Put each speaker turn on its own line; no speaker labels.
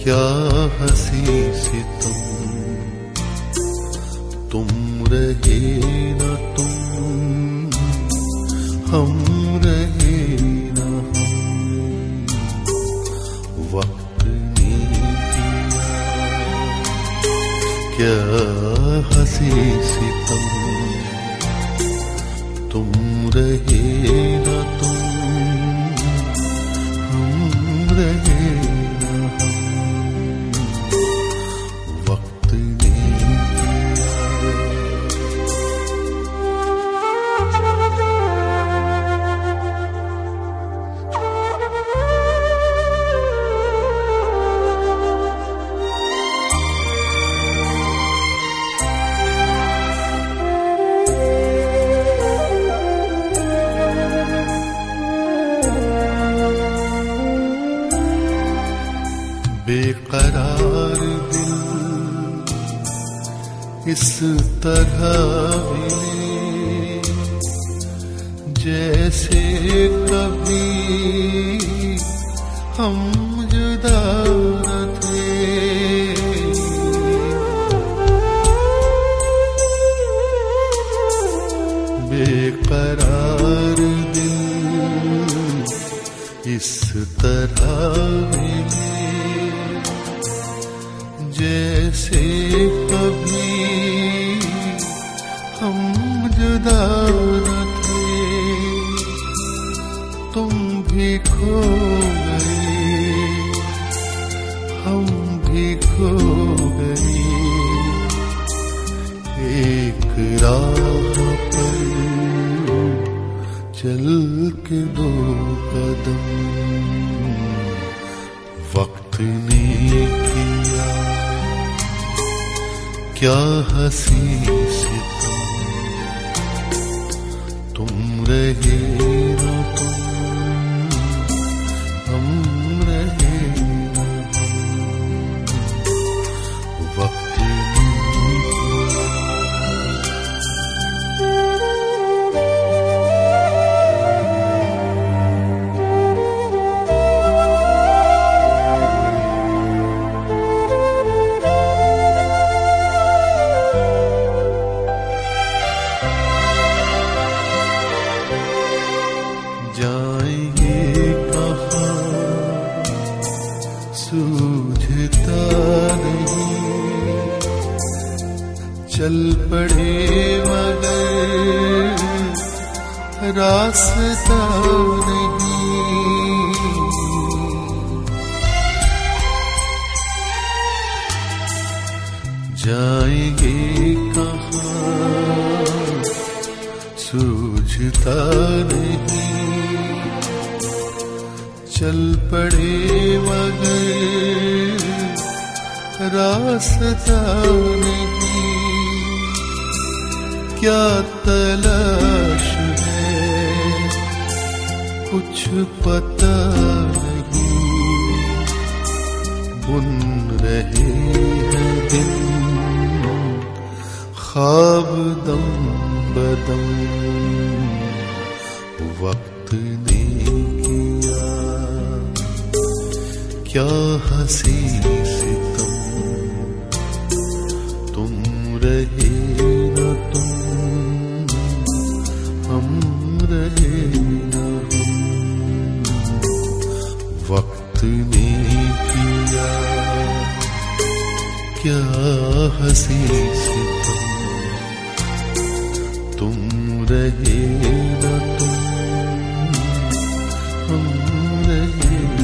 क्या हंसी सितम, तुम रहे न तुम, हम रहे न हम, वक्त ने किया क्या हंसी सितम, तुम रहे न तुम, हम रहे न हम, वक्त ने बेकरार दिल इस तरह मिले जैसे कभी हम जुदा न थे, बेकरार दिल इस तरह मिले जैसे कभी हम जुदा न थे, तुम भी खो गए हम भी खो गए, एक राह पर चल के दो कदम, वक्त ने किया क्या हंसी सितम, तुम रहे न तुम, हम रहे न हम, वक्त ने जाएंगे कहाँ सूझता नहीं, चल पड़े मगर रास्ता नहीं, जाएंगे कहाँ सूझता नहीं, चल पड़े मगर रास्ता नहीं, क्या तलाश है कुछ पता नहीं, बुन रहे हैं दिन ख्वाब दम बदम, वक्त ने क्या हंसी सितम, तुम रहे न तुम, हम रहे न हम, वक्त ने किया क्या हंसी सितम, तुम रहे न तुम, हम रहे